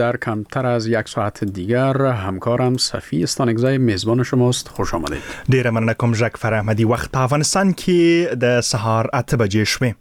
در کمتر از یک ساعت دیگر همکارم صفی استانگزای میزبان شماست. خوش آمدید. ډیره مننه کوم ژک فرحمدی. وخت په افغانستان کې د سهار 8 بجې شوې.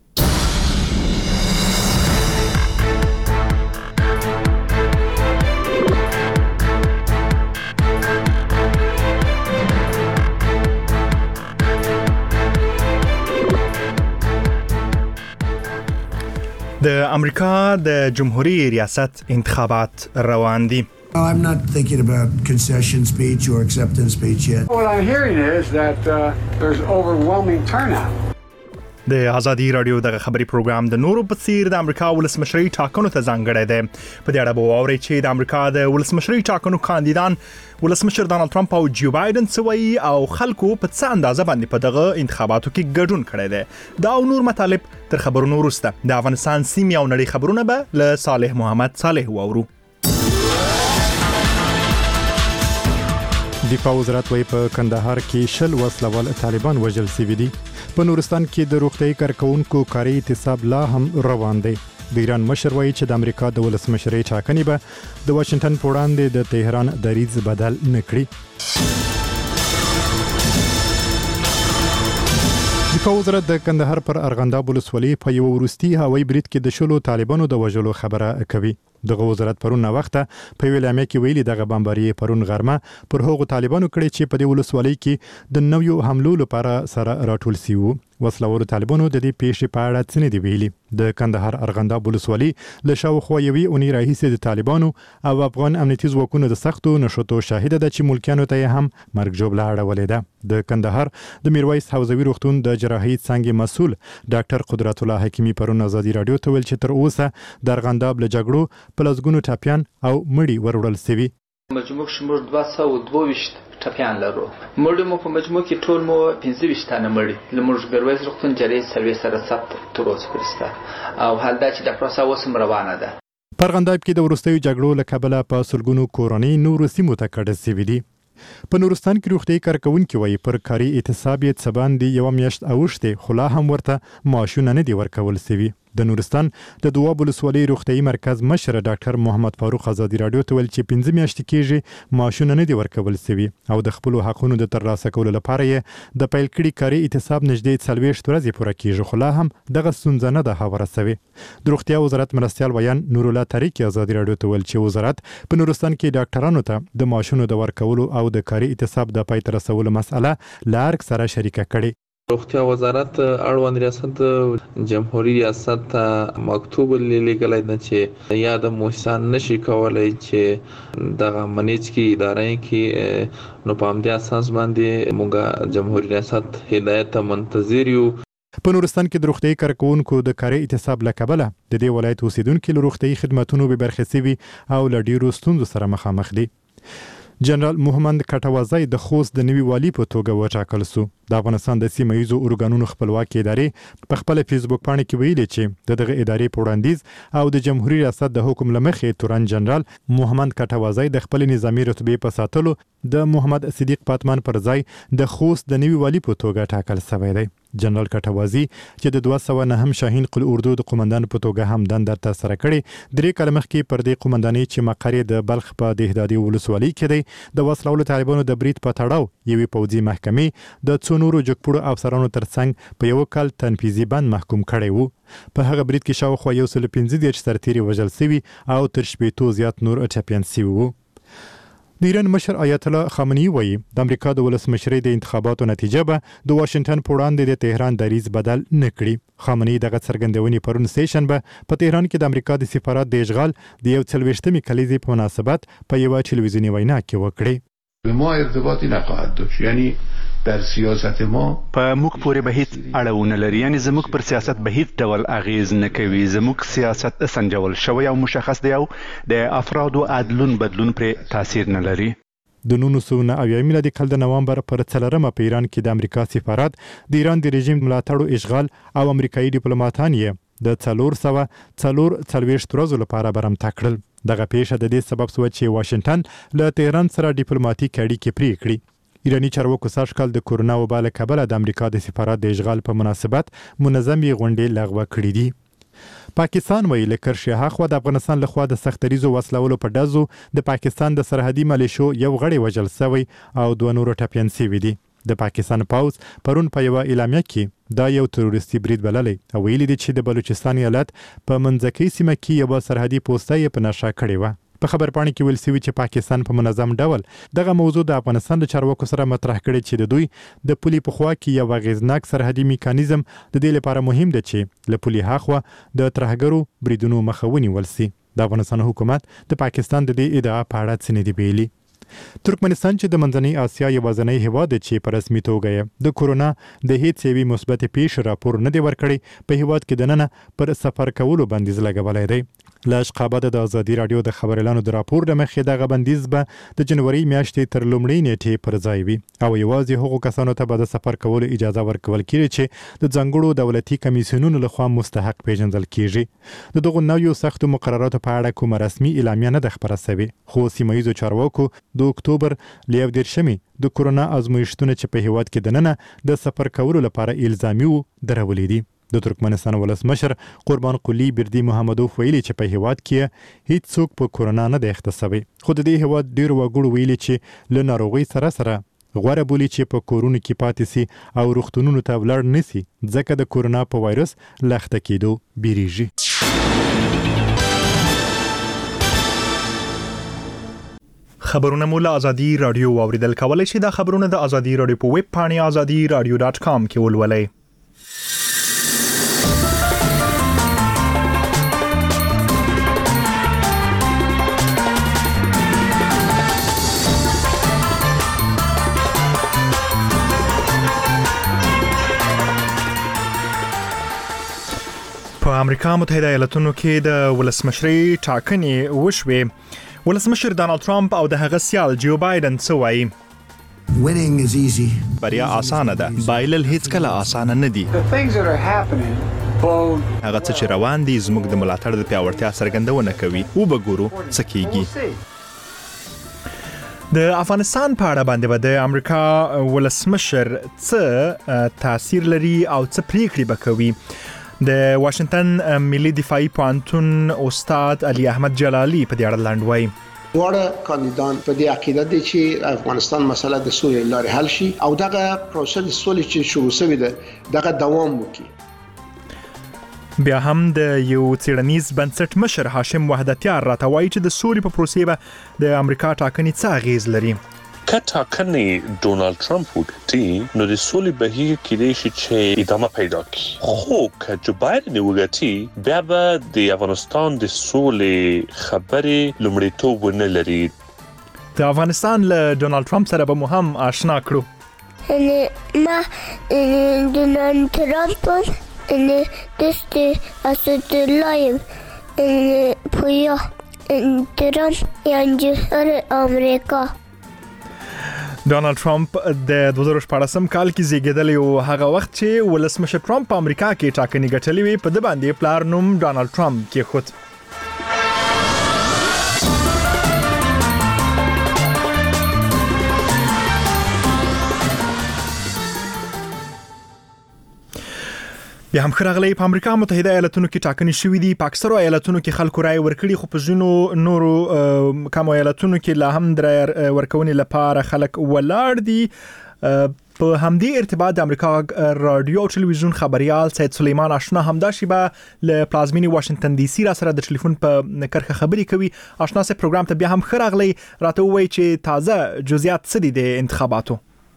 د امریکا د جمهوریت ریاست انتخابات روان دي. I'm not thinking about concession speech or acceptance speech yet. What I'm hearing is that there's overwhelming turnout. د آزادي رادیو د خبري پروګرام د نورو په څیر د امریکا ولسمشري ټاکنو ته ځانګړی دی. په دې اړه به واورئ چې د امریکا د ولسمشري ټاکنو کاندیدان ولسمشر ډانلډ ټرمپ او جو بایدن سوي او خلکو په څه اندازه باندې په دغه انتخاباتو کې ګډون کړی دی. دا او نور مطالب تر خبرونو وروسته د افغانستان سیمې او نړۍ خبرونه به له صالح محمد صالح واورو. دفاع وزارت وايي په کندهار کې شل وسلوال طالبان وژل شوي دي. په نورستان کې د روغتیايي کارکونکو کاري اعتصاب لا هم روان دی. د ایران مشر وايي چې د امریکا د ولسمشرۍ ټاکنې به د واشنگټن په وړاندې د تهران دریځ بدل نه کړي. دفاع وزارت د کندهار پر ارغنداب ولسوالۍ په یو وروستي هوایي برید کې د شلو طالبانو د وژلو خبره کوي. دغه وزارت پرون وخته په ویلامه کې ویلي دغه بمباري پرون غرمه پر هغو طالبانو کړي چې په دې ولسوالۍ کې د نویو حملو لپاره سره راټول شي وو. وسلوالو طالبانو د دې پیښې په اړه څه نه دی ویلي. د کندهار ارغنداب ولسوالۍ له شاوخوا یوې اونۍ راهیسې د طالبانو او افغان امنیتي ځواکونو د سختو نشوتو شاهده ده چې ملکیانو ته هم مرګ ژوبله اړولې ده. د کندهار د میرویس حوزوي روغتون د جراحي څانګې مسؤل ډاکټر قدرت الله حکیمي پرون آزادي رادیو ته ویل چې تر اوسه د ارغنداب له جګړو په لسګونو ټپیان او مړي وروړل شوي. مجموع شمیر 222 ټپیان لرو. مړي مو په مجموع کې ټول مو 25 تنه مړي لمرج ګرویز روغتون جری سرویس سره ثبت تر اوسه پرسته او حال دا چې د پروسه وسم روانه ده. په ارغنداب کې د وروستیو جګړو له کبله په سلګونو کورنۍ نورو سیمو ته کډه شوي دي. په نورستان کې روغتیايي کارکونکي وايي پر کاري اعتصاب یې څه باندې یو میاشت اوښتې خو لا هم ورته معاشونه نه دي ورکول شوي. د نورستان د دواب ولسوالۍ روغتیايي مرکز مشر ډاکټر محمد فاروق آزادي رادیو ته ویل چې 15 میاشتې کېږي معاشونه نه دي ورکول شوي او د خپلو حقونو د ترلاسه کولو لپاره یې د پیل کړي کاري اعتصاب نږدې 40 ورځې پوره کېږي خو لا هم دغه ستونزه نه ده هواره شوې. د روغتیا وزارت مرستیال ویان نور الله طریق آزادي رادیو ته ویل چې وزارت په نورستان کې ډاکټرانو ته د معاشونو د ورکولو او د کاري اعتصاب د پای ته رسولو مسأله له ارګ سره شریکه کړې. روغتیا وزارت اړوند ریاست جمهوریت ریاست مکتوب لیکلی دی چې یا د موسسان نشي کولای چې دغه منیج کی ادارې کې نو په همدې اساس باندې موږ جمهوریت ریاست هدایت منتظر یو. په نورستان کې د روغتیايي کارکونکو د کاري اعتصاب له کبله د دې ولایت اوسیدونکو له روغتیايي خدماتونو به برخې شوي او له ډیرو ستونزو سره مخامخ دي. جنرال محمد کټوازی د خوست د نوي والی په توګه وټاکل شو. د افغانستان د سیمه ییزو ارګانونو خپلواکي ادارې په خپل فیسبوک باندې کې ویلي چې دغه ادارې په وړاندیز او د جمهوریت ریاست د حکم لمخې تورن جنرال محمد کټوازی د خپل نظامی رتبه په ساتلو د محمد صدیق پاتمان پر ځای د خوست د نوي والی په توګه ټاکل شوی دی. جنرال کټوازی چې د 209 شاهین قل اردو د قومندان په توګه هم دنده ترسره کړې 3 کال مخکې پر دې قومندانۍ چې مقر د بلخ په دهدادي ولسوالۍ کې دی د وسلوالو طالبانو د برید په تړاو یوې پوځي محکمې د څو نورو جګپوړو افسرانو ترڅنګ په یو کال تنفیذي بند محکوم کړی وو. په هغه برید کې شاوخوا 115 سرتیري وژل شوي او تر 80 زیات نور ټپیان شوي وو. د ایران مشر آیت الله خامنه‌ای وایي د امریکا د ولسمشرۍ د انتخاباتو نتیجه به د واشنگټن په وړاندې د تهران دریځ بدل نه کړي. خامنه‌ای دغه څرګندونې پرون سهشنبه په تهران کې د امریکا د سفارت د اشغال د 41مې کلیزې په مناسبت په یوه ټلویزیوني وینا کې وکړي. به ما ارتباطی نخواهد داشت، یعنی در سیاست ما په موږ پورې به هیڅ اړه لري، یعنی زموږ پر سیاست به هیڅ ډول اغیز نه کوي. زموږ سیاست سنجول شوی او مشخص دی او د افرادو عدلون بدلون پر تاثیر نه لري. د 1990 میلادي کال د نوامبر پر 4مه په ایران کې د امریکا سفارت د ایران د رژیم ملاتړو اشغال او امریکایي ډیپلوماټان یې د 440 ورځو لپاره برمته کړل. دغه پیښه د دې سبب شوه چې واشنگټن له تهران سره ډیپلوماټیک اړیکې پرې کړي. ایرانی چارواکو سږکال د کورونا وبا له کبله د امریکا د سفارت د اشغال په مناسبت منظمې غونډې لغوه کړې دي. پاکستان ویلي لکرشي هاخوا د افغانستان لخوا د سختریزو وسلولو په ډزو د پاکستان د سرحدي ملیشو یو غړی وژل شوی او 2 نور ټپيان شوي دي. د پاکستان پوځ پرون په یو اعلامیه کې دا یو تروریستي برید بللی او ویلي دي چې د بلوچستان ایالت په منځکۍ سیمه کې یو سرحدي پوسټه یې په نشه کړې وه. په خبرپاڼه کې ویل شوي چې پاکستان په منظم ډول دغه موضوع د افغانستان د چارواکو سره مطرح کړي چې د دوی د پولي په خوا کې یو اغیزناک سرحدي میکانیزم د دې لپاره مهم دی چې له پولي هاخوا د ترهګرو بریدونو مخه ونیول سي. د افغانستان حکومت د پاکستان د دې ادعا په اړه څه نه دی ویلي. ترکمنستان چې د منځنۍ اسیا یوازینی هیواد چې په رسمي توګه د کورونا د هیڅ یوې مثبت پیښې راپور نه دی ورکړی په هیواد کې دننه پر سفر کولو بندیز لګولی دی. له اشقاباده د ازادي راډیو د خبر اعلانو د راپور د مخې دغه بندیز به د جنوري میاشتې تر لومړۍ نیټې پر ځای وي او یوازې هغو کسانو ته به د سفر کولو اجازه ورکول کیږي چې د ځانګړو دولتي کمیسیونونو لخوا مستحق پیژندل کیږي. د دغو نویو سختو مقرراتو په اړه کومه رسمي اعلامیه نه ده خپره شوې، خو سیمه ییزو چارواکو د اکتوبر ل 19 د کورونا ازمویشتونه چې په هیواد کې دننه د سفر کولو لپاره الزامي وو درولې دي. د ترکمنستان ولسمشر قربان قلی بردی محمدوف ویلي چې په هیواد کې هیڅ څوک په کورونا نه دی اخته شوی، خو د دې هیواد ډیر وګړو ویلي چې له ناروغۍ سره غوره بولي چې په کورونو کې پاتې سي او روغتونونو ته ولاړ نسی ځکه د کورونا په وایرس لخته کېدو بیریږي. خبرونه مو له ازادي رادیو واوریدل کولای شي. دا خبرونه د ازادي رادیو په ویب پاڼه azadiradio.com کې ولولئ. په امریکا متحده ایالاتونو کې د ولسمشرۍ ټاکنې وشوې. ولسمشر ډانلډ ټرمپ او د هغه سیال جو بایدن څه وایي؟ Winning is easy. بریا آسانه ده، بایلل هیڅ کله آسانه نه دي. The things that are happening هغه څه چې روان دي زموږ د ملاتړ د پیاوړتیا څرګندونه کوي. وبګورو څه کیږي. د افغانستان په اړه باندې به د امریکا ولسمشر څه تاثیر لري او څه پریکړې به کوي. د واشنگټن ملي دفاعي پوهنتون استاد علي احمد جلالي په دې اړه لاندې وایي. واړه کاندیدان په دې عقیده دي چې افغانستان مسله د سولې لارې حل شي او دغه پروسه د سولې چې شروع شوی ده دغه دوام وکړي. بیا هم د یو څېړنیز بنسټ مشر هاشم وحدتیار راته وایي چې د سولې په پروسې به د امریکا ټاکنې څه اغیز لري. که ټاکنې ډونالډ ټرمپ وګټي نو د سولې بهیر کېدای شي چې ادامه پیدا کړي، خو که جو بایدن وګټي بیا به د افغانستان د سولې خبرې لومړیتوب ونه لري. د افغانستان له ډونالډ ټرمپ سره به مو هم آشنا کړو. ما ډونالډ ټرمپ دست اسدالله پویا ټرمپ انجهر امریکا. ډونالډ ټرمپ د 2014 کال کې زیږیدلی او هغه وخت چې ولسمشر ټرمپ په امریکا کې ټاکنې ګټلې وي په د باندې پلار نوم ډونالډ ټرمپ کې خود. بیا هم خراغلی په امریکا متحده ایالاتونو کې ټاکنې شوې دي. په اکثرو ایالاتونو کې خلکو رائے ورکړي، خو په ځینو نورو کم ایالاتونو کې لا هم د رائے ورکونې لپاره خلک ولاړ دي. په همدې ارتباط د امریکا رادیو او ټلویزیون خبريال سید سلیمان آشنا همدا شیبه له پلازمینی واشنگټن ډي سي را سره د ټلیفون په کرخه خبري کوي. آشنا سه پروګرام ته بیا هم خراغلی راته وایي چې تازه جزئیات څه دي د انتخاباتو.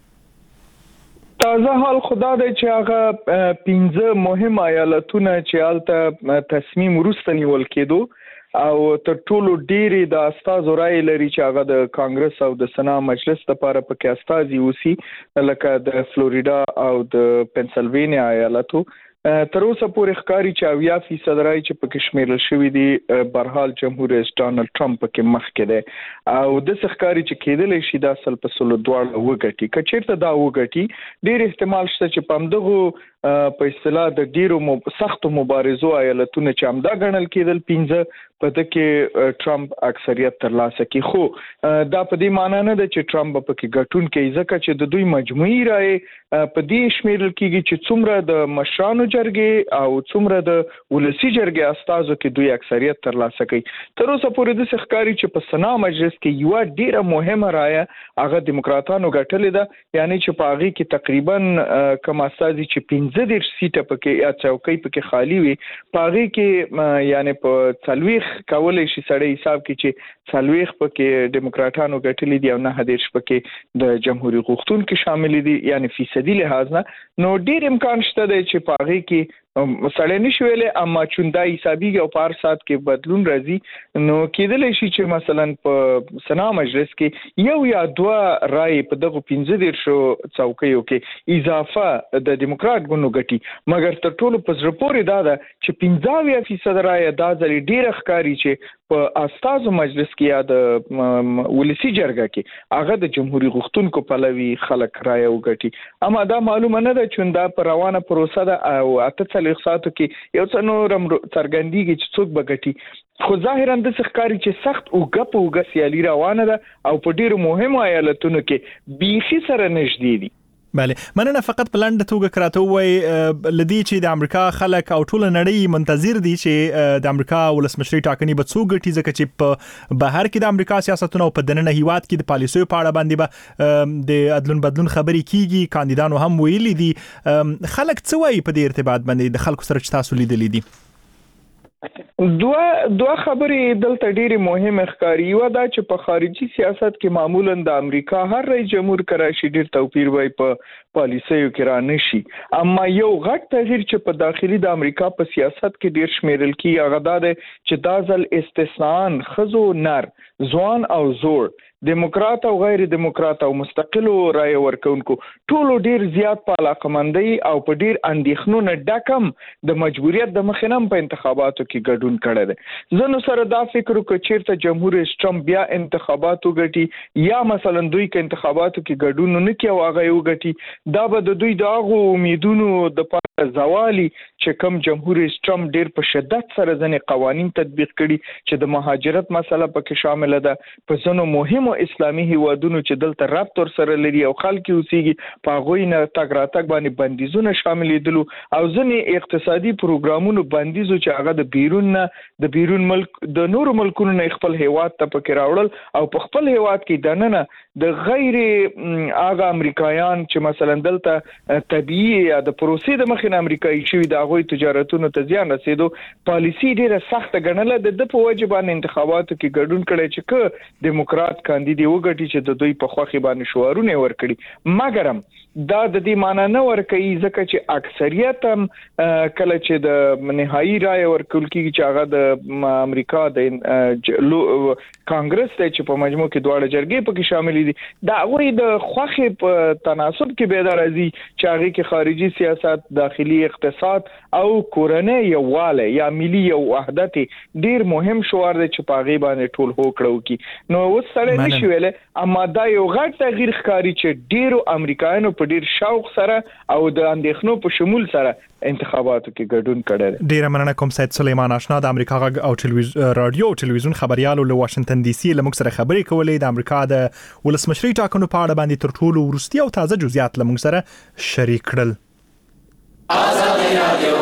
تازه حال خدا دی چې هغه 15 مهم ایالتونه چې هلته تصمیم وروسته نیول کېدو او تر ټولو ډېری د استازو رائے لري چې هغه د کانګرس او د سنا مجلس لپاره پکې استازي اوسي، لکه د فلوریډا او د پنسلوانیا ایالتو. تر اوسه پورې ښکاري چې 80% رائے چې پکې شمیرل شوي دي برحال جمهور رئیس ډانلډ ټرمپ پکې مخکې دی او د ښکاري چې کېدلی شي دا اصل په سلو دواړه وګټي. که چیرته دا وګټي ډېر احتمال شته چې په همدغو په اصطلاح د ډیرو سختو مبارزو ایالتونه چې همدا ګڼل کېدل 15 په دغه ټرمپ اکثریت ترلاسه کړي. خو دا په دې معنی نه ده چې ټرمپ په کې ګټون کې ځکه چې د دوی مجموعي رائے په دې شمیرل کېږي چې څومره د مشرانو جرګې او څومره د ولسی جرګې استازو کې دوی اکثریت ترلاسه کوي. تر اوسه پورې د ښکاری چې په سنا مجلس کې یو ډیره مهمه رائے هغه دیموکراتانو ګټلې ده، یعنی چې په هغه کې تقریبا کم استازي چې 15 سیټه پکې یا چوکۍ پکې خالی وي، په هغه کې یعنی په څلويخ کولای شي سړی حساب کې چې څلويخ پکې دیموکراتانو ګټلې دي او 9 پکې د جمهوریت غوښتونکو شامل دي، یعنی فیصدي لحاظ نه نو ډیر امکان شته چې په هغه کې سړی نشي ویلې، اما چوندا حسابي او پار سات کې بدلون راځي. نو کېدلی شي چې مثلا په سنا مجلس کې یو یا دوه رائے په دغه 15 څوکیو کې اضافه د دیموکرات ګوندو ګټي، مګر تر ټولو په زړه پورې دا ده چې 15% رائے دا ځلې ډیر ښکاری چې په استازو مجلس کې یا د ولسی جرګه کې هغه د جمهوریت غوښتونکو پلوي خلک رائے وګټي. اما دا معلومه نه ده چې دا پر روانه پروسه ده او اته ساتو کې یو څه نور څرګندېږي چې څوک بغټي. خو ظاهرا د ښکاری چې سخت اوګه سیالي روانه ده او په ډیرو مهمو ایالتونو کې بیخي سره نږدې دي. بله مننه. فقط په لنډه توګه کراته وای لدی چې د امریکا خلک او ټول نړۍ منتظر دي چې د امریکا ولسمشري ټاکنې به څوک ګټي، ځکه چې په بهر کې د امریکا سیاستونو او په دننه هیواد کې د پالیسیو په اړه باندې به د عدلون بدلون خبرې کیږي. کاندیدانو هم ویلي دي. خلک څه وایي په دې ارتباط باندې د خلکو سره چې تاسو لیدلې دي؟ دوه خبرې دلته ډېری مهمه ښکاري. یو دا چې په خارجي سیاست کې معمولا د امریکا هر رئیس جمهور کراشي ډېر توپیر وای په پالیسیو کې را نشي، اما یو غټ تغییر چې په داخلي د امریکا په سیاست کې ډېر شمیرل کی هغه دا ده چې دا ځل استثناء خزو نر ځوان او زوړ دیموکرات او غیر دیموکرات او مستقلو رائے ورکونکو ټولو ډیر زیات په علاقمندۍ او په ډیر اندېښنو نه ډکم د مجبوریت د مخینم په انتخاباتو کې ګډون کړی دی. زه نو سره دا فکر وکړم چې چیرته جمهور رئیس ټرمپ بیا انتخاباتو ګټي یا مثلا دوی کې انتخاباتو کې ګډون نه کوي او هغه یو ګټي، دا به د دوی دغه امیدونو د پاره زوالي چې کوم جمهور رئیس ټرمپ ډیر په شدت سره ځنې قوانين تطبیق کړي چې د مهاجرت مسله پکې شامل ده. په ځینو مهمو اسلامي هیوادونو چې دلته رابط ور سره لري او خلک اوسېږي په هغوی نه تګ راتګ باندې بندیزونه شامل دي او ځینې اقتصادي پروګرامونو بندیزو چې هغه د بیرون ملک د نورو ملکونو نه خپل هیواد ته پکې راوړل او په خپل هیواد کې دننه د غیر هغه امریکایان چې مثلا دلته طبيعي یا د پروسې د مخې نه امریکایي شوی د هغوی تجارتونو ته زیان رسیدو پالیسی ډیره سخت ګڼله. د په وجه باندې انتخاباتو کې ګډون کړي چې که دیموکرات کاندید وګټي چې د دوی په خوخي باندې شعارونه ورکړي، مګرم دا د دې معنی نه ورکوي ځکه چې اکثریت هم کله چې د نهایی رائے ورکول کیږي چې هغه د امریکا د کانګرس ته چې په مجموع کې دواړه جرګې پکې شامل دي، دا غوي د خوخي په تناسب کې به درازي چې هغه کې خارجي سیاست، داخلي اقتصاد او کورنۍ یوواله یا ملي وحدت ډیر مهم شعار دی چې په غیبه باندې ټول هو کړو کی. نو اوس سره نشي ویلې، اما دا یو غټ تغییر ښکاری چې ډیرو امریکایانو په ډیر شوق سره او د اندېښنو په شمول سره انتخاباتو کې ګډون کړي. ډیر مننه کوم سید سلیمان آشنا د امریکا غږ او رادیو او ټلویزیون خبريالو له واشنگټن ډي سي لمږ سره خبرې کولې. د امریکا د ولسمشري ټاکنو په اړه باندې تر ټولو ورستي او تازه جزئیات لمږ سره شریک کړل. آزاد رادیو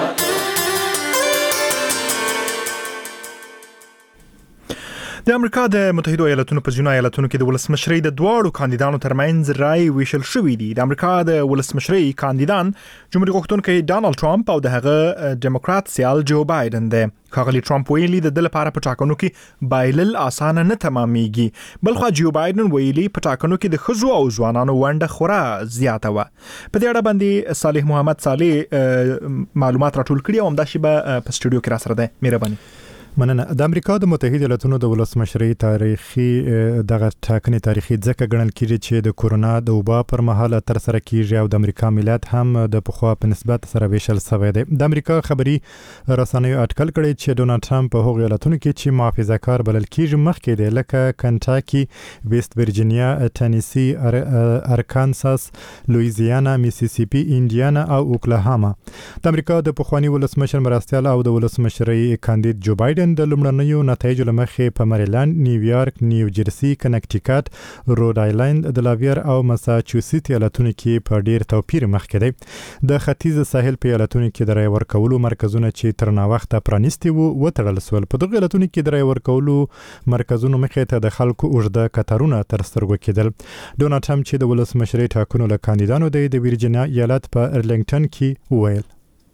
د امریکا د متحده ایالاتونو په ځینو ایالتونو کې د ولسمشرۍ د دواړو کاندیدانو ترمنځ رائے ویشل شوې دي. د امریکا د ولسمشرۍ کاندیدان جمهوریت غوښتونکي ډانلډ ټرمپ او د هغه ډیموکرات سیال جو بایدن دی. ښاغلي ټرمپ ویلي د لپاره په ټاکنو کې بایلل اسانه نه تمامېږي، بلخو جو بایدن ویلي په ټاکنو کې د ښځو او ځوانانو ونډه خورا زیاته وه. په دې اړه باندې صالح محمد صالح معلومات راټول کړي او همداشي به په سټوډیو کې را سره دی. مهرباني. مننه. د امریکا د متحده ایالاتونو د ولسمشرۍ تاریخي دغه ټاکنې تاریخي ځکه ګڼل کېږي چې د کورونا د وبا پر مهال تر سره کېږي او د امریکا ملت هم د پخوا په نسبت سره ویشل شوی دی. د امریکا خبري رسنیو اټکل کړی چې ډونالد ټرمپ په هغو ایالتونو کې چې محافظه‌کار بلل کېږي مخکې دی لکه کنټاکي، ویست ورجینیا، ټنیسي، ارکانساس، لویزیانا، میسیسیپي، انډیانا او اوکلاهاما. د امریکا د پخوانی ولسمشر مرستیال او د ولسمشرۍ کاندید جو بایدن د لومړنیو نتایجو له مخې په مریلند، نیویارک، نیوجرسي، کنیکټیکټ، روډ آیلند، دلاویر او مساچوسیټس ایالتونو کې په ډیر توپیر مخکې دی. د ختیځ ساحل په ایالتونو کې د رای ورکولو مرکزونه چې تر ناوخته پرانیستي وو وتړل شول. په دغه ایالتونو کې د رای ورکولو مرکزونو مخې ته د خلکو اوږده کتارونه تر سترګو کېدل. ډونالد ټرمپ چې د ولسمشرۍ ټاکنو له کاندیدانو دی د ویرجینیا ایالت په ارلنګټن کې وویل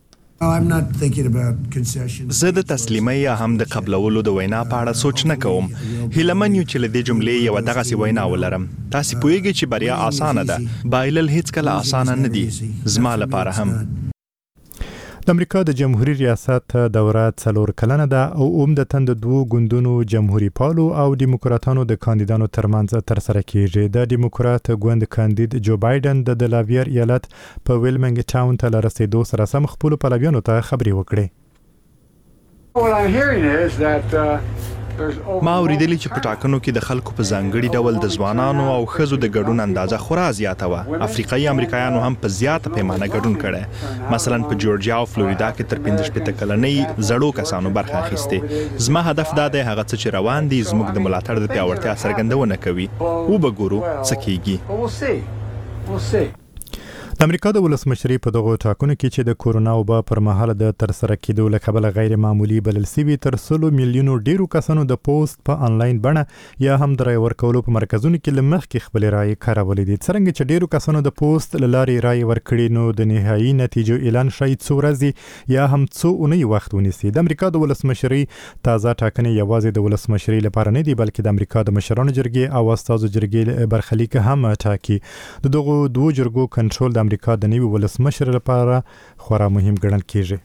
زه د تسلیمۍ یا هم د قبلولو د وینا په اړه سوچ نه کوم. هیلمن یو چې له دې جملې یو دغسې وینا ولرم. تاسو پوهیږئ چې بریا اسانه ده، بایلل هیڅ کله اسانه نه دي، زما لپاره هم. د امریکا د جمهوریت ریاست دوره 4 کلنه ده او عمدتاً د دوو ګوندونو جمهوریت پالو او دیموکراتانو د کاندیدانو ترمنځ تر سره کیږي. د دیموکرات ګوند کاندید جو بایدن د دلاویر ایالت په ویلمنګ ټاون ته رسیدو سره سم خپل پلویانو ته خبري وکړي. ما اوریدلی چې په ټاکنو کې د خلکو په ځانګړي ډول د ځوانانو او ښځو د ګډون اندازه خورا زیاته وه. افریقایي امریکایانو هم په زیاته پیمانه ګډون کړی. مثلا په جورجیا او فلوریدا کې تر 15 کلنۍ زړو کسانو برخه اخیستې. زما هدف دا دی هغه څه چې روان دي زموږ د ملاتړ د پیاوړتیا څرګندونه کوي. وبګورو څه کیږي. د امریکا د ولسمشرۍ په دغو ټاکنو کې چې د کورونا وبا پر مهال د تر سره کېدو له کبله غیر معمولی بلل سوي تر 100 میلیونو ډیرو کسانو د پوسټ په انلاین بڼه یا هم د رای ورکولو په مرکزونو کې له مخکې خپل رای کارولې دي. څرنګه چې ډیرو کسانو د پوسټ له لارې رای ورکړي نو د نهایي نتیجو اعلان شاید څو ورځې یا هم څو اونۍ وخت ونیسي. د امریکا د ولسمشرۍ تازه ټاکنې یوازې د ولسمشرۍ لپاره نه دي بلکې د امریکا د مشرانو جرګې او استازو جرګې برخلیک هم ټاکي. د دغو دوو جرګو کنټرول د امریکا د نوي ولسمشر لپاره خورا مهم ګڼل کېږي.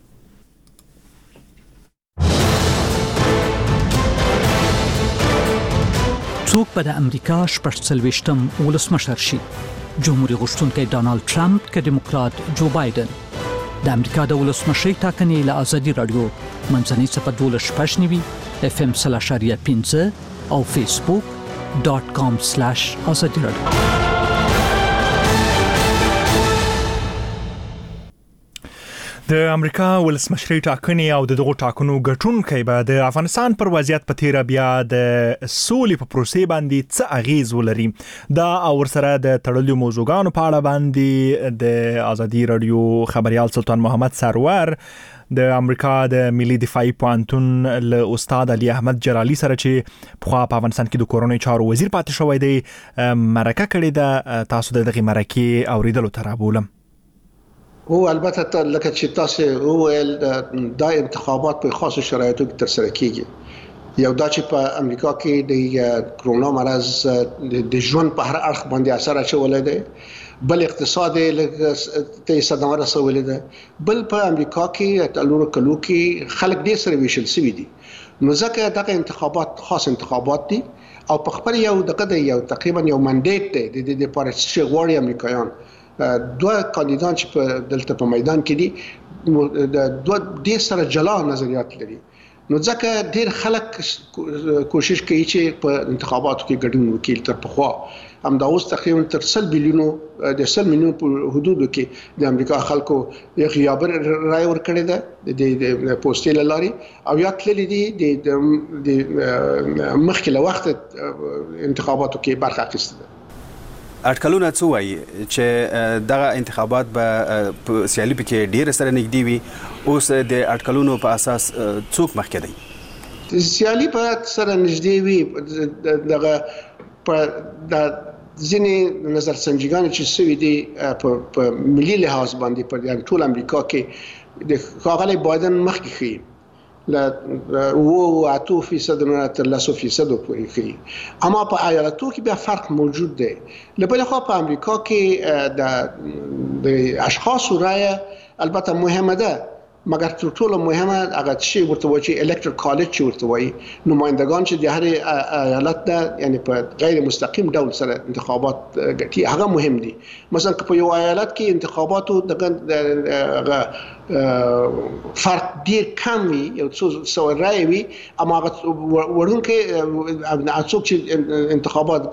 څوک به د امریکا 40 ولسمشر شي؟ جمهوریت غوښتونکی ډونالد ټرمپ که دیموکرات جو بایدن؟ د امریکا د ولسمشرۍ ټاکنې له ازادي رادیو منځنۍ څپه 12.9 FM 0.5 او facebook.com/azadi radio. د امریکا ولسمشرۍ ټاکنې او دغه ټاکنو ګټونکي به د افغانستان پر وضعیت په تیر بیا د سولې په پروسې باندې څه اغیز ولري. دا او ورسره د تړلو موضوعګانو په اړه باندې د ازادي رادیو خبريال سلطان محمد سرور د امریکا د ملي دفاعي پوهنتون له استاد علي احمد جلالي سره چې په افغانستان کې د کورونای چارو وزیر پاتې شوی دی مرکه کړې ده. تاسو دغه مرکه اوریدلو ته رابولم. او البته لکه چې تاسو وویل دا انتخابات په خاصو شرایطو کې تر سره کیږي. یو دا چې په امریکا کې د کرونا مرض د ژوند په هر اړخ باندې اثر اچولی دی، بل اقتصاد ته صدمه رسولې ده، بل په امریکا کې تلورو کلو کې خلک ډېر سره ویشل شوي دي. نو ځکه دغه انتخابات خاص انتخابات دي او په خپل یو دغه یو تقریبا یو منډیټ دی د لپاره چې غواړي امریکایان دوه کاندیدان چې په دلته په میدان کې دي د دوه ډېر سره جلا نظریات لري. نو ځکه ډېر خلک کوشش کوي چې په انتخاباتو کې ګډون وکړي. تر پخوا همدا اوس تقریبا تر 100 میلیونو په حدودو کې د امریکا خلکو یو غیابر رای ورکړی ده د پوسټې له لارې او یا تللی دي د مخکې له وخت انتخاباتو کې برخه اخیستې ده. اټکلونه څه وایي چې دغه انتخابات به سیالي پکې ډېر سره نږدې وي؟ اوس د اټکلونو په اساس څوک مخکې دی؟ سیالي په سره نږدې وي. دغه د ځینې نظر سنجیګانې چې سوي دي په ملي لحاظ باندې په ټول امریکا کې د ښاغلي بایدن مخکې ښیي له 8% نه تر 10% پورې ښیي. اما په ایالتونو کې بیا فرق موجود دی. له بلې خوا په امریکا کې د اشخاصو رایه البته مهمه ده مګر تر ټولو مهمه هغه شی ورته وایي چې الکترال کالج چې ورته وایي نمائندگان چې د هر ایالت د یعنی په غیر مستقیم ډول سره انتخابات ګټي هغه مهم دي. مثلا په یو ایالت کې انتخاباتو د فرق ډیر کم وي یو څو رای وي اما وړونکي څوک چې انتخابات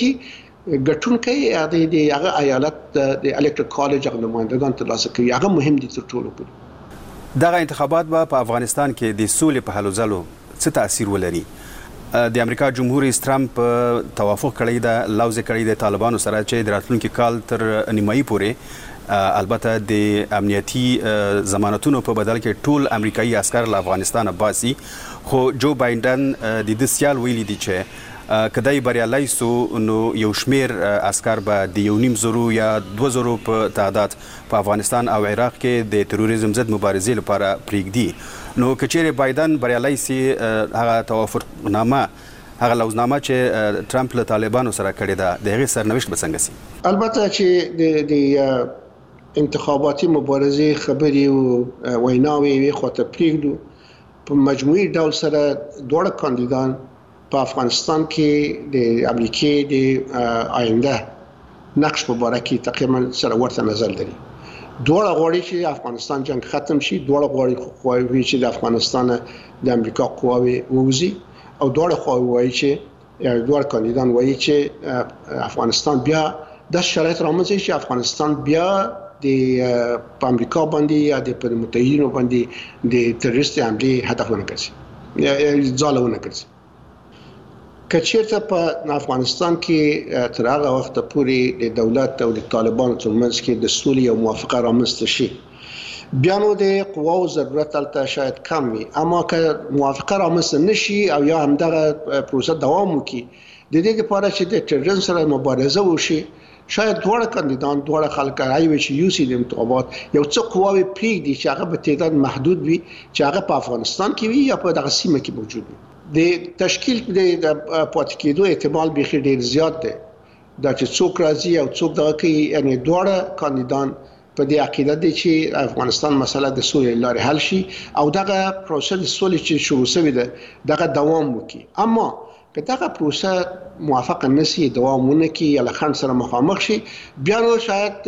ګټونکي د هغه ایالت د الکترال کالج هغه نمائندگان ترلاسه کوي هغه مهم دي تر ټولو پورې. دغه انتخابات به په افغانستان کې د سولې په هلو ځلو څه تاثیر ولري؟ د امریکا جمهور رئیس ترامپ توافق کړی د لوز کړی د طالبانو سره چې د راتلونکي کال تر نیمایي پورې البته د امنیتي ضمانتونو په بدل کې ټول امریکایي عسكر له افغانستان باسي، خو جو بایدن د دې سیال ویلي دي چې کدی بریالي سو نو یو شمیر عسكر به د 1.5 یا 2,000 په تعداد په افغانستان او عراق کې د تروریزم ضد مبارزې لپاره پریږدي. نو کچېره بایدن بریالي سي هغه توافقنامه هغه لوزنامه چې ټرمپ له طالبانو سره کړې ده د هغې سرنوشت به څنګه سي؟ البته چې د انتخاباتي مبارزې خبرې او ویناوي وي خو ته پریږدو په مجموعي ډول سره دوه کاندیدان په افغانستان کې د امریکای د آینده نقش په باره کې تقریبا سره ورته نظر لري. دوه غواړي چې افغانستان جنگ ختم شي، دوه غواړي چې د افغانستان د امریکا قواوي ووزي او دوه غواړي چې دوه کاندیدان وایي چې افغانستان بیا د شرایط رامنځته شي افغانستان بیا د امریکا باندې یا د متحدینو باندې د تروریست حمله هدف ونه کړي یا ځاله ونه کړي. کچېرته په افغانستان کې تر هغه وخت پورې د دولت او د طالبانو ترمنځ کې د سولې او موافقه رامنځته شي بیا نو د قواو ضرورت البته شاید کم وي، اما که موافقه رامنځته نشي او یا همدغه پروسه دوام وکړي د دې لپاره چې د تروریزم سره مبارزه وشي شاید دوه کاندیدان دوه خلک راوي چې یوسي د انتخابات یو څه قواوي پریږدي چې هغه په تعداد محدود وي چې هغه په افغانستان کې وي یا په دغه سیمه کې موجود وي. د تشکیل د پاتې کېدو احتمال بخیر ډیر زیات دی دا چې څوک راځي او څوک دغه کوي یعنی دوه کاندیدان په دې عقیده دي چې افغانستان مسله د سولې لارې حل شي او دغه پروسه د سولې چې شروع شوی ده دغه دوام وکړي. اما که دغه پروسه موافقه نشي دوام ونه کړي یا له خنډ سره مخامخ شي بیا نو شاید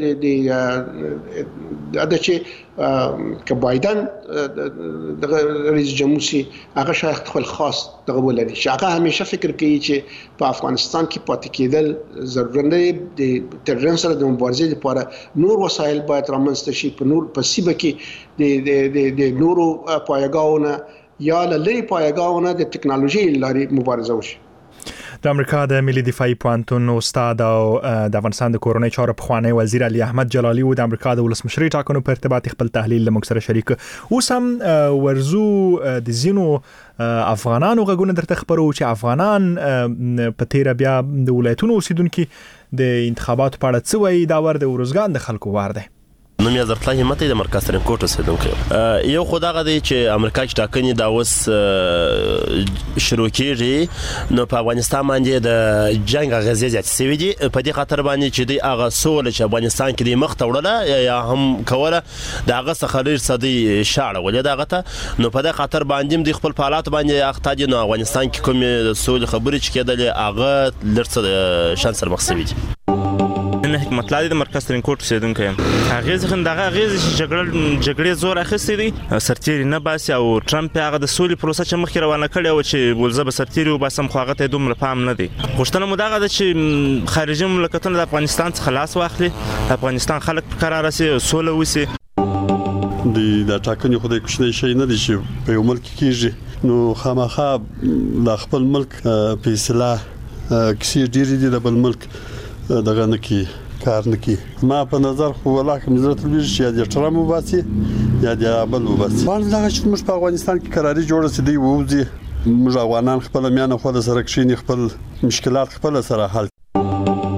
د چې که بایدن د رئیس جمهور سي هغه شاید خپل خاص دغه ولري چې هغه همیشه فکر کوي چې په افغانستان کې پاتې کېدل ضروري دی د تروریزم سره د مبارزې لپاره نور وسایل باید رامنځته شي په سیمه کې د نورو پایګاونه یا لری پایګاونه د ټکنالوژي لاري مبارزه وشي. د امریکا د ملي دفاعي پوهنتون استاد او د افغانستان د کورنۍ چارو پخوانی وزیر علي احمد جلالي و د امریکا د ولسمشري ټاکنو په ارتباط خپل تحلیل له موږ سره شریک. اوس هم ورزو د زینو افغانانو غږونه درته خبرو چې افغانان په تیر بیا د ولایتونو اوسیدونکو د انتخاباتو په اړه څه وایي دا ور د ورزګان د خلکو وار دی. نوم یې ظرف الله همت د مرکز ترین کوټ اوسیدونکو یو خدای غدي چې امریکا کې ټاکنې دا اوس شروع کیږي نو په افغانستان باندې د جنگ غزې زیات سوي دي په دې خاطر باندې چې د هغه سول چې افغانستان کې د مخ توړله یا هم کوله د هغه څخه لري صدي شاړه ولې دغه ته نو په دې خاطر باندې د خپل حالات باندې اخته دي نو افغانستان کې کوم سول خبرې چې کېدل هغه لرڅه شان سره مخ سوي دي. نه حکمت الله د مرکز ترین کوټ اوسیدونکو یم هغه ځکه دغه جګړې زور اخیستی دي سرتیری نه باسي او ټرمپ هغه د سولې پروسه چې مخکې روانه کړې و چې ولزه به سرتیری وباسم خو هغه ته دومره پام نه دی. غوښتنه مو دغه ده چې خارجي مملکتونه د افغانستان څخه لاس واخلي افغانستان خلک په قرار راسي سوله وسی. د ټاکنې خو د کوچنی شي نه دي چې په یو ملک کېږي نو خامخا د خپل ملک په اصلاح کسي ډیری دي د بل ملک دغه نکی کار نکی ما په نظر خو والله کوم ضرورت لري چې د ټرمپ وباسي یا د بل وباسي باندې دغه چې موږ په افغانستان کې قراري جوړه سي دی ووزي موږ افغانان خپل میانه خو د سره کښینی خپل مشکلات خپل سره حل.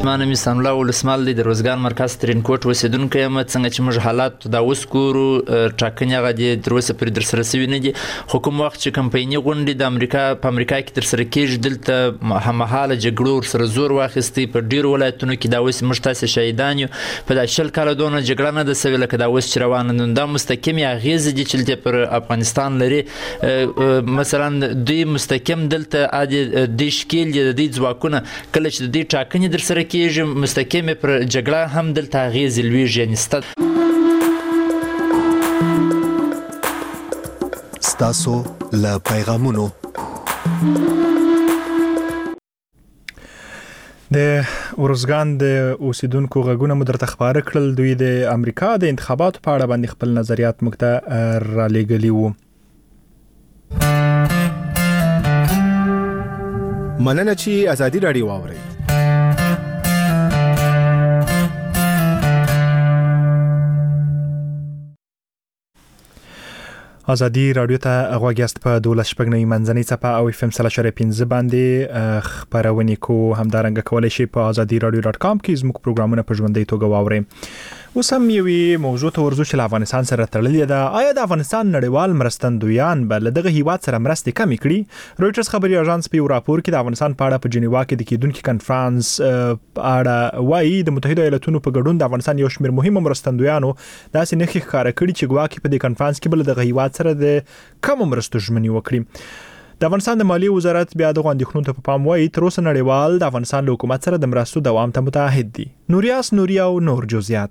زما نوم سام الله ولسمال دی د روزګار مرکز ترینکوټ اوسیدونکی یم. څنګه چې موږ حالات دا اوس ګورو ټاکنې هغه د تر اوسه پورې درسره شوي نه دي. خو کوم وخت چې کمپایني غونډې د امریکا په امریکا کې ترسره کېږي دلته هممهاله جګړو ورسره زور واخیستی. په ډېرو ولایتونو کې دا اوس موږ تاسې شهیدان یو. په دا 20 کاله دونه جګړه نه ده سوې لکه دا اوس چې روانه ده. دا مستقیمې اغېزې دي چې دلته پر افغانستان لري. مثلا دوی مستقیم دلته د شکیل د دې ځواکونه کله چې د دې ټاکنې درسره کېږي مستقیم پر جګړه هم دلته اغېزې لویږي. یعنې ستاسو له پیغامونو د ورزګان د اوسیدونکو غږونه مو درته خبره کړل. دوی د امریکا د انتخاباتو په اړه باندې خپل نظریات موږ ته رالېږلي وو. مننه چې ازادي راډیو واورئ. ازادي رادیو ته غوږ یاست په 12 منځنۍ څپه او FM 3.5 باندې خبرونه کو همدارنګه کولای شي په azadi.radio.com کې زموږ پروګرامونه په ژوندۍ توګه واورئ. اوس هم یوې موضوع ته ورځو چې له افغانستان سره تړلې ده. آیا د افغانستان نړیوال مرستندویان به له دغه هیواد سره مرستې کمې کړي؟ رویټرز خبري اژانس په یو راپور کې د افغانستان په اړه په جنیوا کې د کېدونکي کنفرانس په اړه وایي د متحده ایالاتونو په ګډون د افغانستان یو شمېر مهمو مرستندویانو داسې نښې ښکاره کړي چې ګواکې په دې کنفرانس کې بل دغه هیواد سره د کم مرستو ژمنې وکړي. د افغانستان د مالیې وزارت بیا د اندېښنو ته په پام وایي تر اوسه نړیوال د افغانستان له حکومت سره د مرستو دوام ته متعهد دي. نوریاس نوریا او نور جزئیات.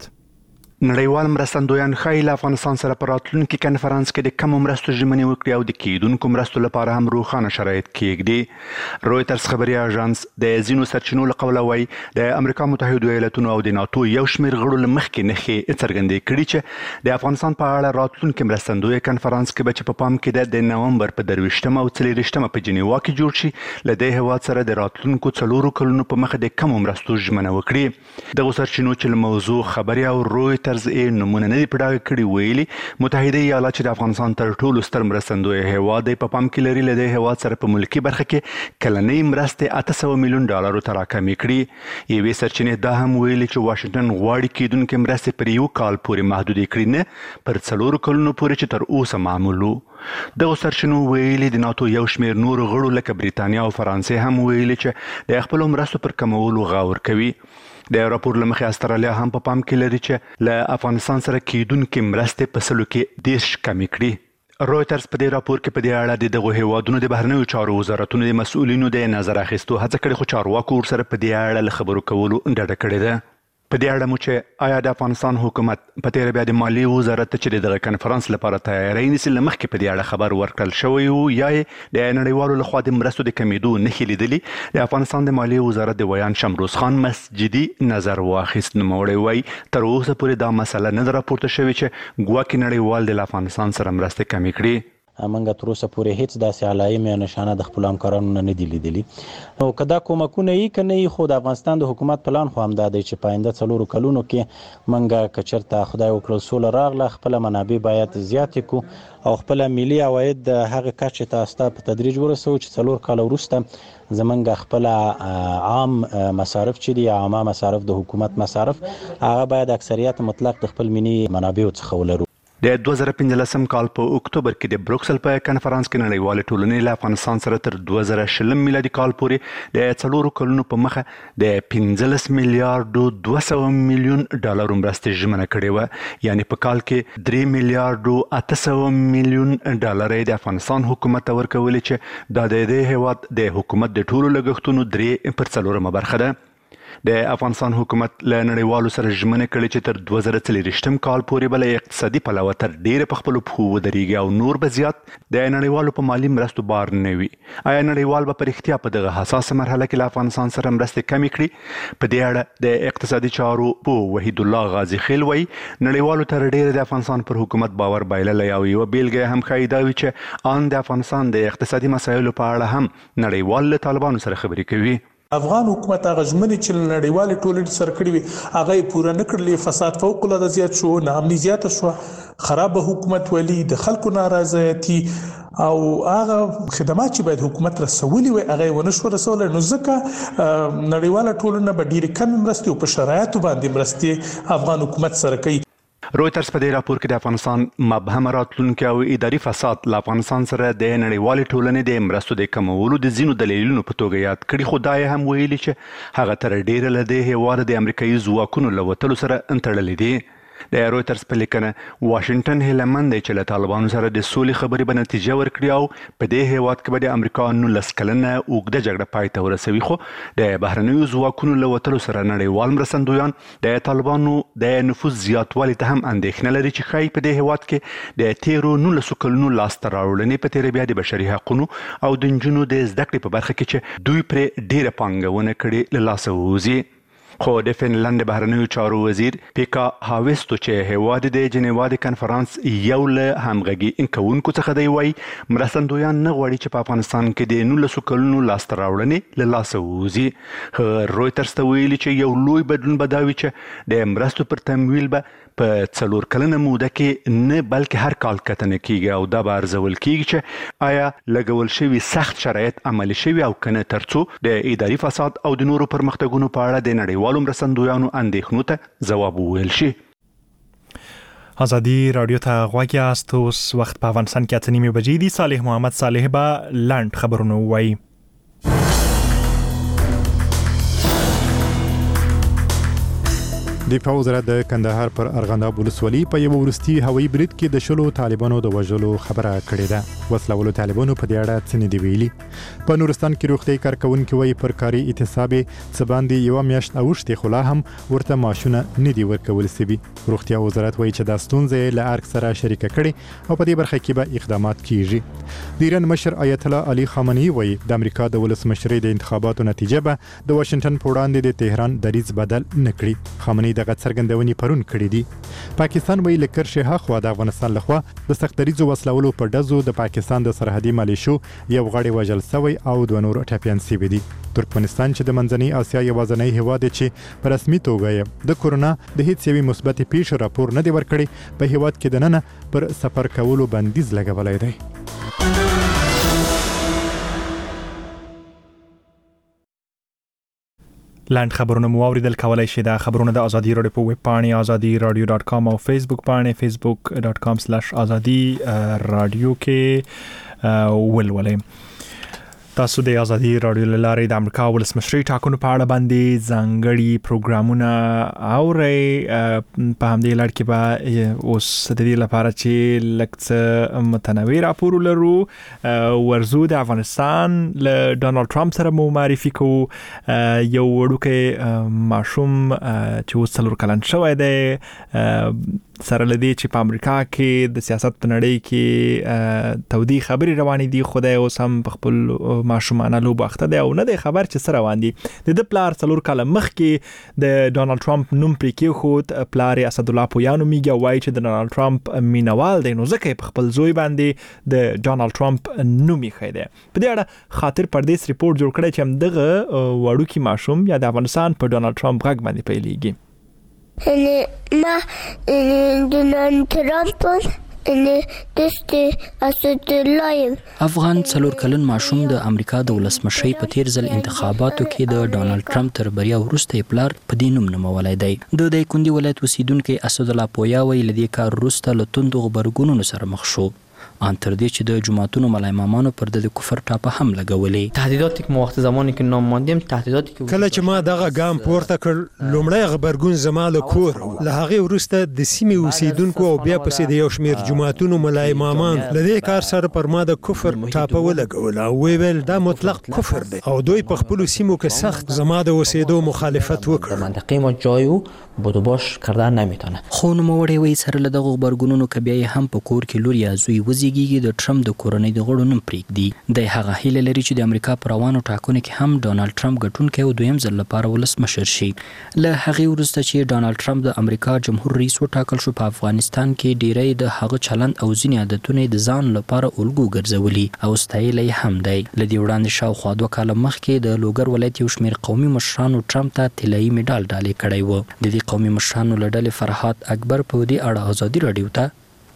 نړیوال مرستندویان ښایي له افغانستان سره په راتلونکي کنفرانس کې د کمو مرستو ژمنې وکړي او د کېدونکو مرستو لپاره هم روښانه شرایط کېږدي. رویټرز خبري اژانس د ځینو سرچینو له قوله وایي د امریکا متحده ایالاتونو او د ناتو یو شمېر غړو له مخکې نښې څرګندې کړي چې د افغانستان په اړه راتلونکي مرستندوی کنفرانس کې به چې په پام کې ده د نومبر په 23 او 24 په جنیوا کې جوړ شي له دې هېواد سره د راتلونکو 4 کلونو په مخه د کمو مرستو ژمنه وکړي. دغو سرچینو چې له موضوع خبري او طرز نمونه نه دی په ډاګه کړي ویلي متحده ایالات چې د افغانستان تر ټولو ستر مرستندوی هیواد دی په پام کې لري له دې هیواد سره په ملکي برخه کې کلنۍ مرستې $800 میلیون ته راکمې کړي. یوې سرچینې دا هم ویلي چې واشنګټن غواړي کېدونکې مرستې پر یو کال پورې محدودې کړي نه پر 4 کلونو پورې چې تر اوسه معمول وو. دغو سرچینو ویلي د ناتو یو شمېر نورو غړو لکه بریتانیا او فرانسې هم ویلي چې د خپلو مرستو پر کمولو غور کوي. د راپور له مخې استرالیا هم په پام کې لري چې له افغانستان سره کېدونکې مرستې په 100 کې 10 کمې کړي. رویټرز په دې راپور کې په دې اړه د دغو هیوادونو د بهرنیو چارو وزارتونو د مسؤلینو د نظر اخیستو هڅه کړې خو چارواکو ورسره په دې اړه له خبرو کولو ډډه کړې ده. په دې اړه مو چې آیا د افغانستان حکومت په تېره بیا د مالیې وزارت ته چې دغه کنفرانس لپاره تیاری نیسي له مخکې په دې اړه خبر ورکړل شوی و یا د نړیوالو لخوا د مرستو د کمیدو نښې لیدلي. د افغانستان د مالیې وزارت د ویان شمروز خان مسجدي نظر واخیست. نوموړی وایي تر اوسه پورې دا مسله نه ده راپورته شوې چې ګواکې نړیوال د افغانستان سره مرستې کمې کړي. منګه تر اوسه پورې هیڅ داسې علایم یا نشانه د خپل همکارانو نه دي لیدلي. نو که دا کومکونه یې که نه یې خو د افغانستان د حکومت پلان خو همدا دی چې په آینده 4 کلونو کې منګه که چېرته خدای وکړل سوله راغله خپله منابع باید زیاتې کړو او خپله ملي عواید د هغه کچې ته استا په تدریج ورسوو چې 4 کاله وروسته زمونږ خپله عام مصارف چې دي عامه مصارف د حکومت مصارف هغه باید اکثریت مطلق د خپل ملي منابعو څخه ولرو. د 2015 کال په اکتوبر کې د بروکسل په کنفرانس کې نړیوال ټولنې له افغانستان سره تر 2020 میلادي کال پورې د 4 کلونو په مخه د 15 میلیارډ 200 میلیون ډالر مرستې ژمنه کړې و. یعنی په کال کې 3 میلیارډ 800 میلیون ډالر د افغانستان حکومت ته ورکولې چې دا د دې هیواد د حکومت د ټولو لګښتونو 3/4 برخه ده. د افغانستان حکومت له نړیوالو سره ژمنه کړې چې تر 2024 کال پورې بل اقتصادي پلوه تر ډیره په خپل پښو ودرېږي او نور به زیات د نړیوالو په مالی مرستو بار نه وي. آیا نړیوال به په رښتیا په دغه حساسه مرحله کې له افغانستان سره مرستې کمې کړي؟ په دې اړه د اقتصادي چارو په وحید الله غازی خیل وایي نړیوالو تر ډیره د افغانستان پر حکومت باور بایللی او یوه بیلګه هم ښایي دا وي چې ان د افغانستان د اقتصادي مسایلو په اړه هم نړیوال له طالبانو سره خبرې کوي. افغان حکومت هغه ژمنې چې نړیوالې ټولنې سره کړې وي هغه یې پوره نه کړلې. فساد فوق العاده زیات شو، ناامني زیاته شوه، خراب حکومت ولي، د خلکو نارضایتي او هغه خدمات چې باید حکومت رسولي وي هغه ونشو رسول نو ځکه نړیواله ټولنه به ډېر کم مرستي او په شرایطو باندې مرستي افغان حکومت سره کوي. رويترز په دې راپور کې د افغانستان مبهم راتلونکي او اداري فساد له افغانستان سره د نړیوالې ټولنې د مرستو د کمولو د ځینو دلیلونو په توګه یاد کړي، خو دا یې هم ویلي چې هغه تر ډیره له دې هیواد د امریکایي ځواکونو له وتلو سره تړلې دي. د رويترز په لیکنه واشنگټن هیلمن دی چې له طالبانو سره د سولې خبرې به نتیجه ورکړي او په دې هیواد کې به د امریکا 19 کلنه اوږده جګړه پای ته ورسوي، خو د بهرنیو ځواکونو له وتلو سره نړیوال مرستندویان د طالبانو د نفوذ زیاتوالي ته هم اندېښنه لري چې ښایي په دې هیواد کې د تیرو 19 کلونو لاسته راوړنې په تیره بیا د بشري حقوقو او د نجونو د زده کړې په برخه کې چې دوی پرې ډیره پانګونه کړې له لاسه ووځي. خو د فنلند بهرنیو چارو وزیر پیکا هاویستو چې هیواد د جنیوا د کنفرانس یو له همغږي کوونکو څخه دی وایي مرستندویان نه غواړي چې په افغانستان کې د 19 کلونو لاسته راوړنې له لاسه ووځي. رويترز ته ویلي چې یو لوی بدلون به دا وي چې د مرستو پر تمویل به په 4 کلنه موده کې نه بلکې هر کال کتنه کیږي او دا به ارزول کیږي چې آیا لګول شوي سخت شرایط عملي شوي او کنه ترڅو د اداري فساد او د نورو پرمختګونو په اړه د نړیوالو مرستندویانو اندېښنو ته ځواب وویل شي. ازادي رادیو ته غوږ یاست. اوس وخت په افغانستان کې 8:30 بجې دي. صالح محمد صالح به لاند خبرونه وایي. دفاع وزارت د کندهار پر ارغنداب ولسوالي په یو ورستي هوایي برید کې د شلو طالبانو د وژلو خبره کړې ده. وسلوالو طالبانو په دې اړه څه نه دی ویلي. په نورستان کې روغتي کارکونکو وایي پر کاري اعتصاب څه باندې یو میاشت اوښتې خو لا هم ورته معاشونه نه دی ورکول سوي. روغتي وزارت وایي چې دا ستونزې له ارګ سره شریکه کړي او په دې برخه کې به اقدامات کیږي. د ایران مشر آیت الله علي خامنه‌ای وایي د امریکا د ولسمشرۍ د انتخاباتو نتیجه به د واشنگټن په وړاندې د تهران دریځ بدل نه کړي. خامنه‌ای دغه څرګندونې پرون کړې دي. پاکستان وایي له کرښې هاخوا د افغانستان لخوا د سخت دریځو وسلولو په ډزو د پاکستان د سرحدي ملیشو یو غړی وژل شوی او 2 نور ټپیان شوي دي. ترکمنستان چې د منځنۍ اسیا یوازینی هیواد چې په رسمي توګه د کورونا د هیڅ یوې مثبت پیښې راپور نه دی ورکړی په هیواد کې د نن پر سفر کولو بندیز لګولای دی. لاند خبرونه مو اوریدل کولای شئ. د خبرونه د ازادي رادیو په ویب پاڼه azadiradio.com او فیسبوک پاڼه facebook.com/azadi رادیو کې ولولئ. تاسو د ازادي رادیو لارې د امریکا ولسمشرۍ ټاکنو په اړه باندې ځانګړي پروګرامونه اورئ. په همدې لړ کې به اوس د دې لپاره چې لکه متنوع راپور لرو ورزو د افغانستان له ډونالد ټرمپ سره مو معرفي کوو. یو وړوکی ماشوم چې اوس 4 کلن شوی دی سره لدی چې په امریکا کې د سیاست په نړۍ کې تودي خبري روانې دي. خدای اوس هم په خپل ماشومانه لوب وخته دی او نه دی خبر چې سره روان دي. د پلار 4 کال مخکې د ډونالد ټرمپ نوم پرې کېښود. پلار اسد الله پویانو میګه وایي چې د ډونالد ټرمپ مینوال دی نو ځکه په خپل زوی باندې د ډونالد ټرمپ نوم یې خېده. په دې اړه خاطر پردیس ریپورت جوړ کړی چې دغه وړوکی ماشوم یا د افغانستان په ډونالد ټرمپ غږ باندې پیلېږي. ما ډونالد ټرمپ افغان 4 کلن ماشوم د امریکا د ولسمشرۍ په تیر ځل انتخاباتو کې د ډونالد ټرمپ تر بریا وروسته پلار په دې نوم نومولی دی. د دایکندي ولایت اوسیدونکي اسد الله پویا ویل د کار وروسته له توندو غبرګونونو سره مخ شو. ان تر دې چې د جماعتونو ملای امامانو پر د کفر ټاپه هم لګولې. تهدیداتی که ما وخت زمانی که نام ماندیم تهدیداتی که کله چې ما دغه ګام پورته کړ لومړی غبرګون زما له کور له هغې وروسته د سیمې اوسیدونکو او بیا پسې د یو شمېر جماعتونو ملای امامان له دې کار سره پر ما د کفر ټاپه ولګوله او ویل دا مطلق کفر دی او دوی په خپلو سیمو کې سخت زما د اوسېدو مخالفت وکړ. منطقه ما جایو بودوباش کردن نمیتونه. خو نوموړی وایي سره له دغو غبرګونونو که بیا هم په کور کې لور یا زوی وزیږي د ټرمپ د کورنۍ د غړو نوم پرېږدي. د هغه هیله لري چې د امریکا په روانو ټاکنو کې هم ډونالد ټرمپ ګټونکی او دویم ځل لپاره ولسمشر شي. له هغې وروسته چې ډونالد ټرمپ د امریکا جمهور رئیس وټاکل شو په افغانستان کې ډیری د هغه چلند او ځینې عادتونه د ځان لپاره الګو ګرځولي او ستایلی هم دی. له دې وړاندې شاوخوا 2 کاله مخکې د لوګر ولایت یو شمېر قومي مشرانو ټرمپ ته طلایي میډال ډالۍ کړی و. د دې قومي مشرانو له ډلې فرحات اکبر په دې اړه ازادي راډیو ته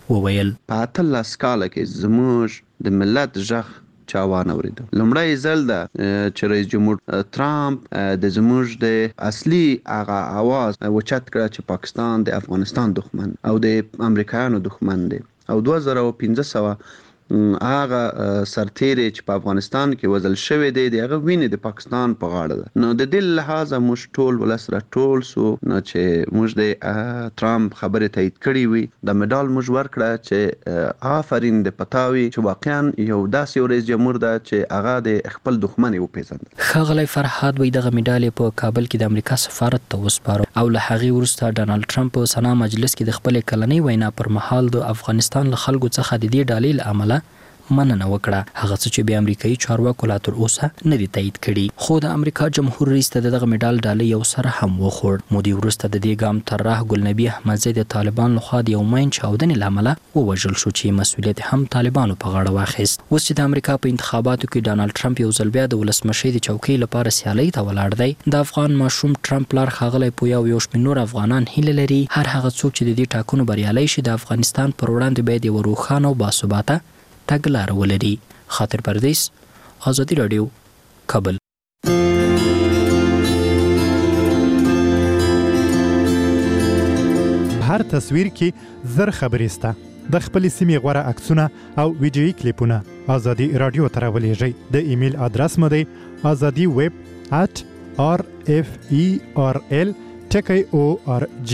وویل په 18 کال کې زموږ د ملت ژغ چا وانه ورېده. لومړی ځل ده چې رئیس جمهور ترامپ د زموږ د اصلي هغه اواز اوچت کړه چې پاکستان د افغانستان دښمن او د امریکایانو دښمن دی او 2500 هغه سرتیری چې په افغانستان کې وژل شوی دی د هغه وینې د پاکستان په غاړه ده. نو د دې لحاظه موږ ټول ولس راټول سو نو چې موږ د ترامپ خبرې تایید کړې وي د مډال موږ ورکړه چې آفرین د پتاوي چې واقعا یو داسې رئیس جمهور ده چې هغه د خپل دښمن وپیژند. ښاغلی فرحاد وایي دغه مډال په کابل کې د امریکا سفارت ته وسپاره او له هغې وروسته ډانلډ ټرمپ په سنا مجلس کې د خپلې کلنۍ وینا پر مهال د افغانستان له خلکو څخه د دې ډالۍ له امله مننه وکړه، هغه څه چې بیا امریکایي چارواکو لا تر اوسه نه دي تایید کړي. خو د امریکا جمهور رئیس ته دغه مډال ډالۍ یو سره هم وخوړ. مودې وروسته د دې ګام طراح ګلنبي احمدزی د طالبان لخوا د یو ماین چاودنې له امله ووژل شو چې مسؤلیت هم طالبانو په غاړه واخیست. اوس چې د امریکا په انتخاباتو کې ډانلډ ټرمپ یو ځل بیا د ولسمشۍ د چوکۍ لپاره سیالۍ ته ولاړ دی، د افغان ماشوم ټرمپ پلار ښاغلی پویا او یو شمېر نور افغانان هیله لري هر هغه څوک چې د دې ټاکنو بریالی شي د افغانستان پر وړاندې باید یوه روښانه او باثباته تګلاره ولري. خاطر پردیس، آزادی رادیو، کابل. هر تصویر کې زر خبرې سته. د خپلې سیمې غوره عکسونه او ویډیویي کلیپونه آزادي رادیو ته راولېږئ. د ایمیل ادرس مو دی azadi@rferl.org.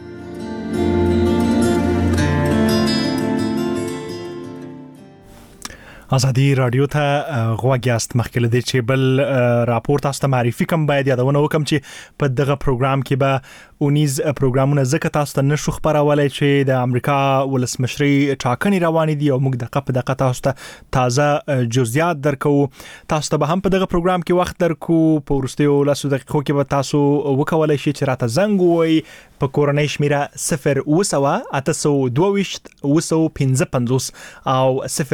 آزادی رادیو ته غوږ یاست. مخکې له دې چې بل راپور تاسو ته معرفي کوم باید یادونه وکم چې په دغه پروګرام کې به اونیز پروګرامونه ځکه تاسو ته نشو خبرولای چې د امریکا ولسمشري ټاکنې روانې دي او موږ دغه تاسو ته تازه جزئیات درکو. تاسو ته به هم په دغه پروګرام کې وخت درکو. په وروستیو 10 دقیقو کې به تاسو وکولای شئ چې راته زنګ ووایئ په کورنۍ شمیره 0 او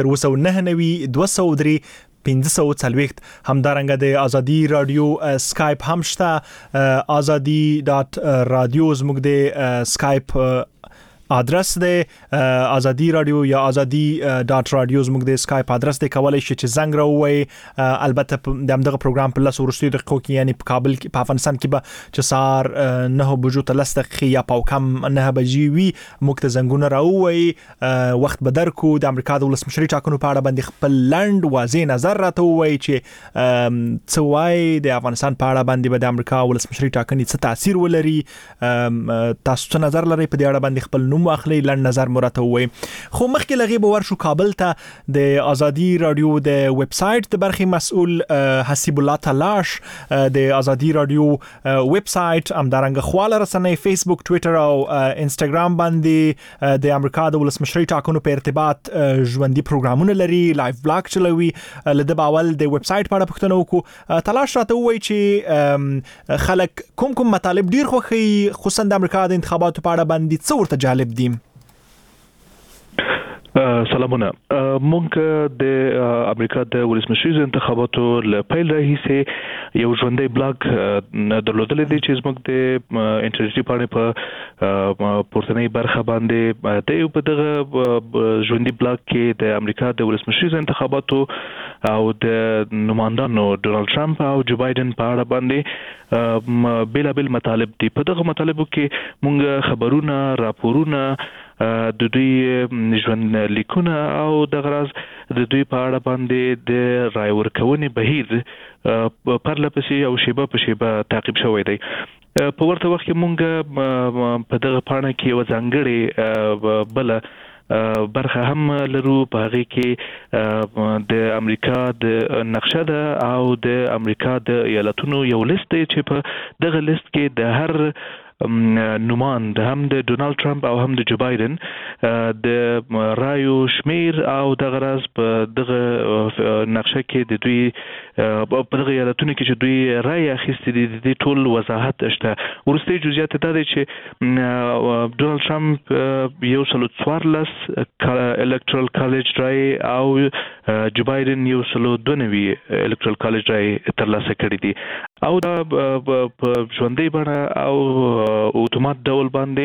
0 همدارنګه د آزادی رادیو سکایپ هم شته. azadi.radio زموږ د سکایپ ادرس دی. آزادی رادیو یا azadi.radio زموږ د سکایپ ادرس دی. کولای شئ چې زنګ راووایئ. البته د همدغه پروګرام په 10 وروستیو دقیقو کې یعنی په کابل کې په افغانستان کې به چې سهار 9 بجو ته 10 دقیقې یا په کم 9 بجې وي موږ ته زنګونه راووایئ. وخت به درکو. د امریکا د ولسمشري ټاکنو په اړه باندې خپل لنډ واضح نظر راته ووایئ چې څه وایي د افغانستان په اړه باندې به د امریکا ولسمشري ټاکنې څه تاثیر ولري. تاسو څه نظر لرئ په دې اړه باندې خپل واخلي لن نظر مرته وي. خو مخکې لغې به ورشو کابل ته. د آزادی رادیو د ویب سټ د برخي مسؤل حسیب الله تلاش د آزادی رادیو ویب سټ همدارنګه خواله رسنۍ فیسبوک، ټوئیټر او انستګرام باندې د امریکا د ولسمشري ټاکنو په ارتباط ژوندۍ پروګرامونه لري، لایف بلاګ چلوي. لده باول د ویب سټ په اړه پوښتنه وکړو. تلاش راته وایي چې خلک کوم مطالب ډیر خوښي خصوصا د امریکا د انتخاباتو په اړه باندې څه ورته جالب دي؟ سلامونه. مونږ د امریکا د ولسمشري انتخاباتو له پیل راهیسې یو ژوندۍ بلاګ درلودل دي چې زموږ د انټرنیټي پاڼې په پورتنۍ برخه باندې د په دغه ژوندۍ بلاګ کې د امریکا د ولسمشري انتخاباتو او د نمائندانو ډونالد ټرمپ او جو بایدن په اړه باندې بیلابل مطالب دي. په دغه مطالبو کې مونږ خبرونه، راپورونه، د دوی ژوند لیکونه او د غراز د دوی په اړه باندې د رای ورکونې بهیر پرلپسې او شیبه په شیبه تعقیب شوی دی. په ورته وخت کې مونږ په دغه پاڼه کې یو ځانګړې بل برخه هم لرو. په هغه کې د امریکا د نقشه ده او د امریکا د ایالتونو یو لیست دی چې په دغه لیست کې د هر نوماند هم د ډونالد ټرمپ او هم د جو بایدن د رایو شمیر او د غرض په دغه نقشه کې د دوی په دغه ایالتونو کې چې دوی رای اخیستي دي د ټول وضاحت شته. ورسته جزئیات دا دي چې ډونالد ټرمپ 114 الکترال کالج رای او جو بایدن 192 الکترال کالج رای ترلاسه کړي دي او دا په ژوندۍ بڼه او اتومات ډول باندې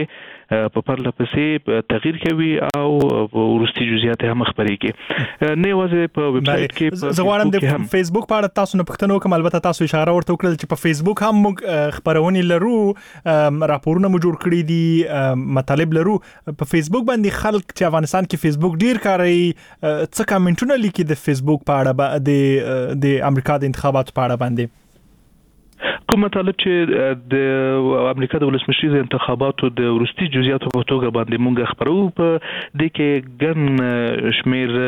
په پرله پسې تغییر کوي او ورستي جزئیات هم خبرېږي نه یوازې په ویب سټ کې زه غواړم د فیسبوک په اړه تاسو نه پوښتنه وکم البته تاسو اشاره ورته وکړل چې په فیسبوک هم موږ خبرونه لرو راپورونه مو جوړ کړی دي مطالب لرو په فیسبوک باندې خلک چې افغانستان کې فیسبوک ډیر کاروي څه کمنټونه لیکي د فیسبوک په اړه د امریکا د انتخاباتو په اړه باندې کوم مطالب چې د امریکا د ولسمشرۍ د انتخاباتو د ورستي جزئیاتو په توګه باندې مونږ خبرو په دې کې ګڼ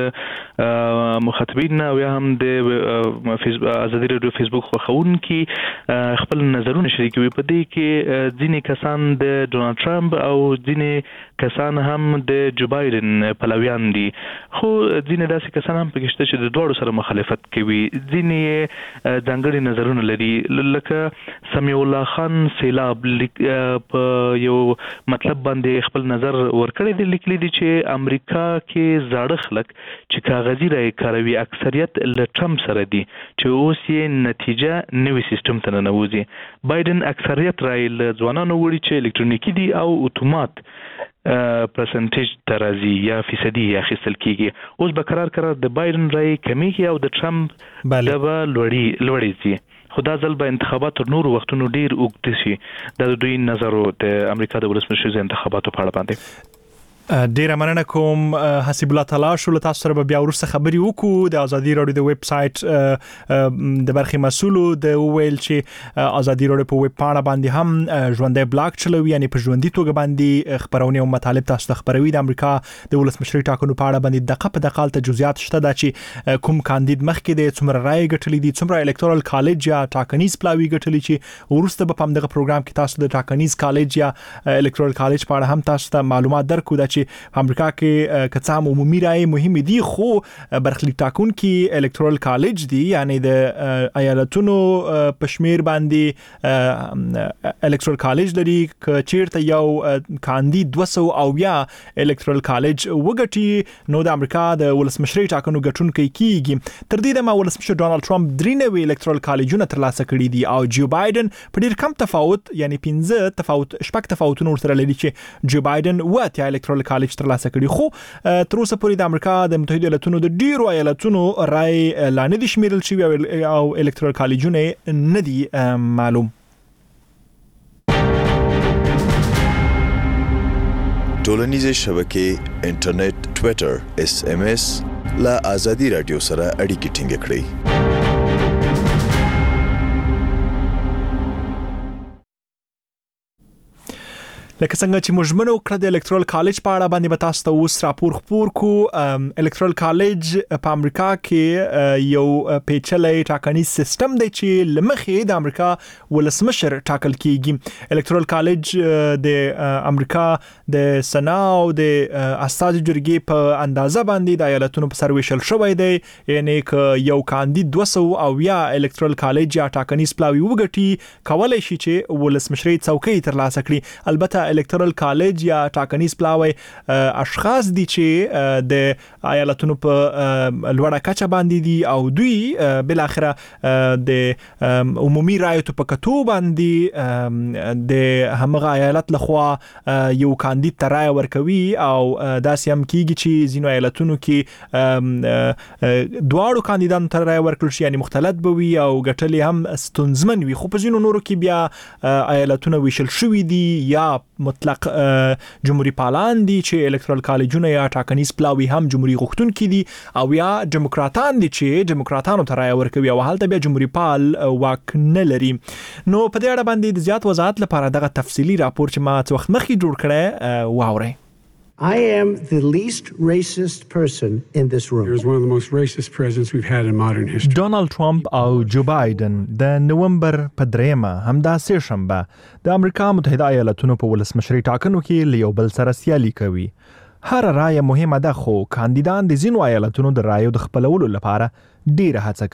شمیر مخاطبین او هم د ازادي رادیو فیسبوک خوښونکي خپل نظرونه شریکوي په دې کې ځینې کسان د ډونالد ټرمپ او ځینې کسان هم د جو بایدن پلویان دي خو ځینې داسې کسان هم پکې شته چې د دوړو سره مخالفت کوي ځینې ځانګړي نظرونه لري لکه سمیع الله خان سیلاب په یو مطلب باندې خپل نظر ورکړی دی لیکلی دی چې امریکا کې زاړه خلک چې کاغذي رای کاروي اکثریت له ټرمپ سره دي چې اوس یې نتیجه نوې سیستم ته ننوځي بایدن اکثریت رای له ځوانانو وړي چې الکترونیکی دي او اتومات پرسنټیج ترازی یا فیصدي اخیستل کیږي اوس به قرار د بایدن رای کمیږي او د ټرمپ دغه لوړی شي خدا ځل به انتخابات تر نورو وختونو ډیر اوږد شي د دوی نظر د امریکا د ولسمشرۍ انتخاباتو په اړه باندې ډیره مننه کوم حسیب الله تعالی شو تاسو سره بیا ورسره خبري وکړو د ازادي رادیو د ویب سټ د برخي مسؤل د ویل چې ازادي رادیو په ویب پاڼه باندې هم ژوندۍ بلاګ چلوي یعنی په ژوندۍ توګه باندې خبرونه او مطالب تاسو ته خبروي د امریکا د ولسمشرۍ ټاکنو په اړه باندې دقه په دقه تجزیات شته دا چې کوم کاندید مخکې د څومره رائے ګټلې دي څومره الکتورال کالج یا ټاکنیز پلاوی ګټلې چې ورسته په همدغه پروګرام کې تاسو د ټاکنیز کالج یا الکتورال کالج په اړه هم تاسو ته معلومات درکو دا چې امریکا کې کڅام عمومي رائے مهم دي خو برخلیک ټاکون کې الکتورال کالج دي یعنی د ایالتونو پشمیر باندې الکتورال کالج لري ک چیرته یو کاندید 200 او یا الکتورال کالج وګټي نو د امریکا د ولسمشرۍ ټاکنو ګټون کیږي تر دې د ولسمشر ډونالد ټرمپ درینوي الکتورال کالجونه ترلاسه کړي دي او جو بایدن په ډیر کم تفاوت یعنی 15 تفاوتونه ورسره لري چې جو بایدن واته الکتورال کالج ترلاسه کړي خو تر اوسه پورې د امریکا د متحده ایالاتونو د ډیرو ایالتونو رای لا نه دي شمیرل شوی او الکتورال کالجونه نه دي معلوم ټولنیزه شبکې انټرنیټ ټوئیټر SMS لا ازادي رادیو سره اړیکې ټینګ کړئ لکه څنګه چې مجمنه وکړه د الکتورال کالج په اړه باندې تاسو ته اوس راپور خپور کو الکتورال کالج په امریکا کې یو پیچلې ټاکنیز سیستم دی چې لمخې د امریکا ولسمشر ټاکل کیږي الکتورال کالج د امریکا د سنا او د استاد جرګې په اندازه باندې د ایالتونو په سر ویشل شوی دی یعنی ک یو کاندید 200 او یا الکتورال کالج یا ټاکنیز پلاوی وګټي کولای شي چې ولسمشرۍ څوکۍ ترلاسه کړي البته الکتورال کالج یا ټاکنیز پلاوی اشخاص دي چې د ایالتونو په لوړه کچه باندې دي او دوی بل اخره د عمومي رایو په کتو باندې د همغه ایالت لخوا یو کاندید ترای ورکوي او داسې هم کیږي چې ځینو ایالتونو کې دواړو کاندیدانو ترای ورکړل شي یعنی مختلط بوي او ګټلې هم ستونزمن وي خو په ځینو نورو کې بیا ایالتونه ویشل شوی دي یا مطلق جمهوریت پالان دي چې الکتورال کالجونه یا ټاکنیز پلاوی هم جمهوریت غوښتونکي دي او یا ډیموکراتان دي چې ډیموکراتانو ته رائے ورکوي او هلته بیا جمهوریت پال واک نه لري نو په دې اړه باندې د زیات وضاحت لپاره دغه تفصیلی راپور چې ما څو وخت مخکې جوړ کړی واورئ I am the least racist person in this room. He was one of the most racist presidents we've had in modern history. ډونالد ټرمپ او جو بایدن د نومبر په 3 همدا سه شنبه د امریکا متحده ایالاتونو په ولسمشرۍ ټاکنو کې لیو بل سره سیالي کوي. هر رائے مهمه ده خو کاندیدان د ځینو ایالتونو د رایو د خپلولو لپاره ډیره هڅه کوي.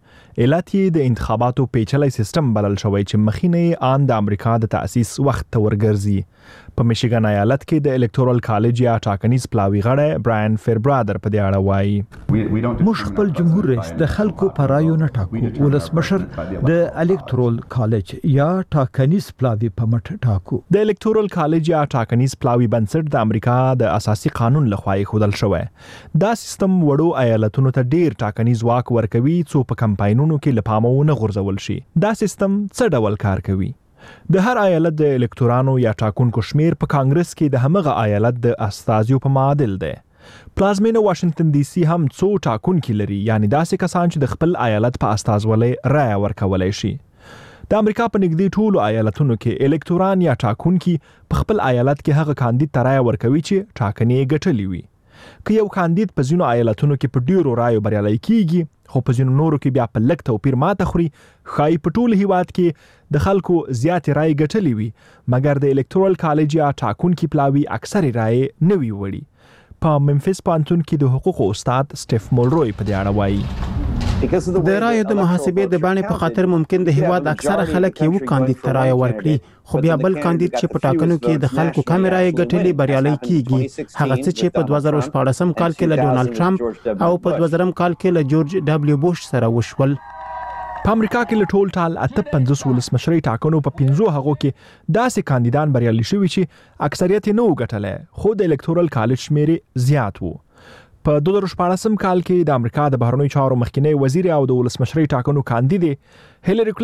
علت یې د انتخاباتو پیچلي سیستم بلل شوی چې مخینه آن د امریکا د تأسیس وخت ته ورګرځي. په میشیګن ایالت کې د الکتورال کالج یا ټاکنیز پلاوی غړی براین فیربرادر په دې اړه وایي موږ خپل جمهور رئیس د خلکو په رایو نه ټاکو، ولسمشر د الکتورال کالج یا ټاکنیز پلاوی په مټ ټاکو. د الکتورال کالج یا ټاکنیز پلاوی بنسټ د امریکا د اساسي قانون لخوا ایښودل شوی. دا سیستم وړو ایالتونو ته ډیر ټاکنیز واک ورکوي څو په کمپاینونو کې لپامو نه غورځول شي. دا سیستم څه ډول کار کوي؟ د هر ایالت د الکتورانو یا ټاکنکو شمیر په کانګرس کې د همغه ایالت د استازیو په معادل دی. پلازمینه واشنگټن ډي سي هم څو ټاکنکي لري، یعنی داسې کسان چې د خپل ایالت په استازولۍ رایه ورکولای شي. د امریکا په نږدې ټولو ایالتونو کې الکتوران یا ټاکنکي په خپل ایالت کې هغه کاندید ته رایه ورکوي چې ټاکنې ګټلې وي. که یو کاندید په ځینو ایالتونو کې په ډیرو رایو بریالی کیږي خو په ځینو نورو کې بیا په لږ توپیر ماته خوري، ښایي په ټول هیواد کې د خلکو زیاتې رایې ګټلې وي، مګر د الکتورال کالج یا ټاکنکي پلاوی اکثرې رایې نه وي وړي. په ممفیس پوهنتون کې د حقوقو استاد سټیف مولروی په دې اړه وایي د رایو د محاسبې د باندې په خاطر ممکن د هیواد اکثره خلک یو کاندید ته رایه ورکړي، خو بیا بل کاندید چې په ټاکنو کې د خلکو کم رایې ګټلې بریالي کیږي. هغه څه چې په 2014 کال کې له ډونالد ټرمپ او په 2000 کال کې له جورج ډبلیو بوش سره وشول. په امریکا کې له ټول ټال 58 ولسمشرۍ ټاکنو په 15 هغو کې داسې کاندیدان بریالي شوي چې اکثریت یې نه و ګټلی، خو د الکتورال کالج شمیر زیات وو. په 2014 کال کې د امریکا د بهرنیو چارو مخکنی وزیر او د ولسمشرۍ ټاکنو کاندید هیلری